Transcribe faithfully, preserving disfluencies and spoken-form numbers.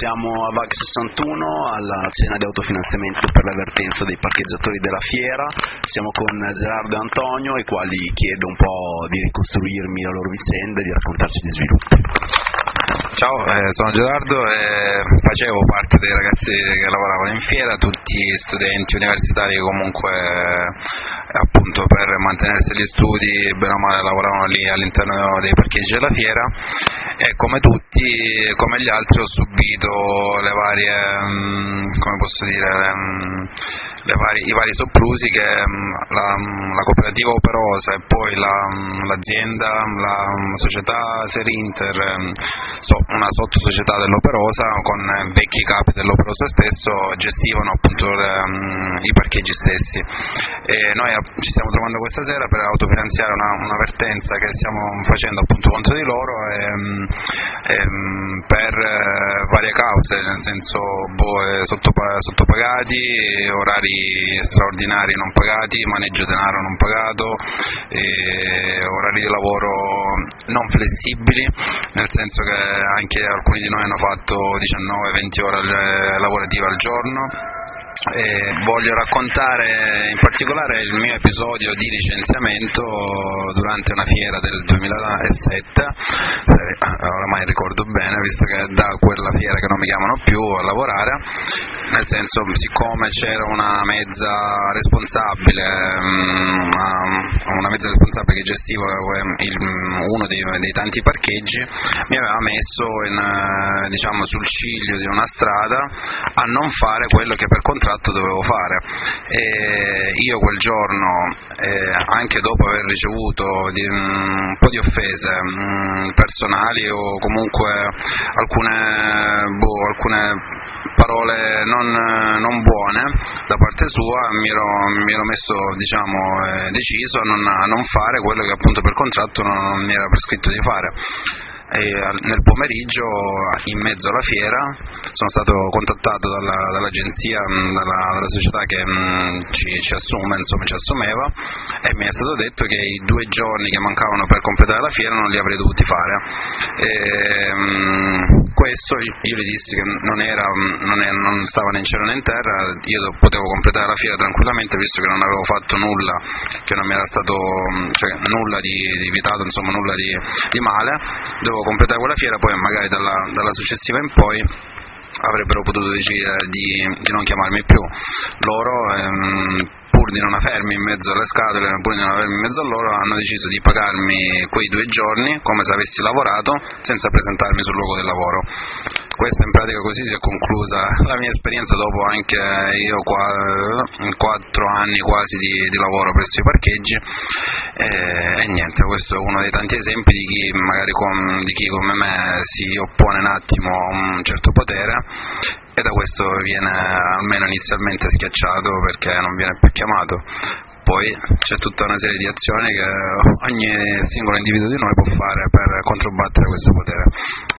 Siamo a VAG sessantuno alla cena di autofinanziamento per l'avvertenza dei parcheggiatori della fiera. Siamo con Gerardo e Antonio, ai quali chiedo un po' di ricostruirmi la loro vicenda e di raccontarci gli sviluppi. Ciao, eh, sono Gerardo e facevo parte dei ragazzi che lavoravano in fiera, tutti studenti universitari che comunque eh, appunto per mantenersi gli studi bene o male lavoravano lì all'interno dei parcheggi della fiera, e come tutti, come gli altri, ho subito le varie, mh, come posso dire, mh, le vari, i vari soprusi che mh, la, la cooperativa Operosa e poi la, l'azienda, la società Serinter, mh, so, una sottosocietà dell'Operosa con vecchi capi dell'Operosa stesso gestivano appunto le, um, i parcheggi stessi, e noi ci stiamo trovando questa sera per autofinanziare una, un'avvertenza che stiamo facendo appunto contro di loro e, e, per eh, varie cause, nel senso boh, sottopag- sottopagati, orari straordinari non pagati, maneggio denaro non pagato, e orari di lavoro non flessibili, nel senso che anche alcuni di noi hanno fatto diciannove venti ore lavorative al giorno. E voglio raccontare in particolare il mio episodio di licenziamento durante una fiera del duemilasette, se oramai ricordo bene, visto che è da quella fiera che non mi chiamano più a lavorare, nel senso, siccome c'era una mezza responsabile una mezza responsabile che gestiva il, uno dei, dei tanti parcheggi, mi aveva messo in, diciamo, sul ciglio di una strada a non fare quello che per contratto dovevo fare, e io quel giorno, eh, anche dopo aver ricevuto di, um, un po' di offese um, personali o comunque alcune, boh, alcune parole non, non buone da parte sua, mi ero, mi ero messo diciamo, eh, deciso a non, a non fare quello che appunto per contratto non, non mi era prescritto di fare. E nel pomeriggio, in mezzo alla fiera, sono stato contattato dalla, dall'agenzia, dalla, dalla società che mh, ci, ci assume, insomma ci assumeva, e mi è stato detto che i due giorni che mancavano per completare la fiera non li avrei dovuti fare. E, mh, questo io gli dissi che non, era, non, è, non stava né in cielo né in terra, io potevo completare la fiera tranquillamente visto che non avevo fatto nulla, che non mi era stato, cioè nulla di, di vietato, insomma nulla di, di male. Dovevo completare quella fiera, poi magari dalla, dalla successiva in poi avrebbero potuto decidere di, di non chiamarmi più. Loro ehm, pur di non avermi in mezzo alle scatole, pur di non avermi in mezzo a loro, hanno deciso di pagarmi quei due giorni come se avessi lavorato senza presentarmi sul luogo del lavoro. Questa in pratica così si è conclusa la mia esperienza dopo anche io qua, quattro anni quasi di, di lavoro presso i parcheggi, e, e niente, questo è uno dei tanti esempi di chi magari com, di chi come me si oppone un attimo a un certo potere e da questo viene almeno inizialmente schiacciato perché non viene più chiamato. Poi c'è tutta una serie di azioni che ogni singolo individuo di noi può fare per controbattere questo potere.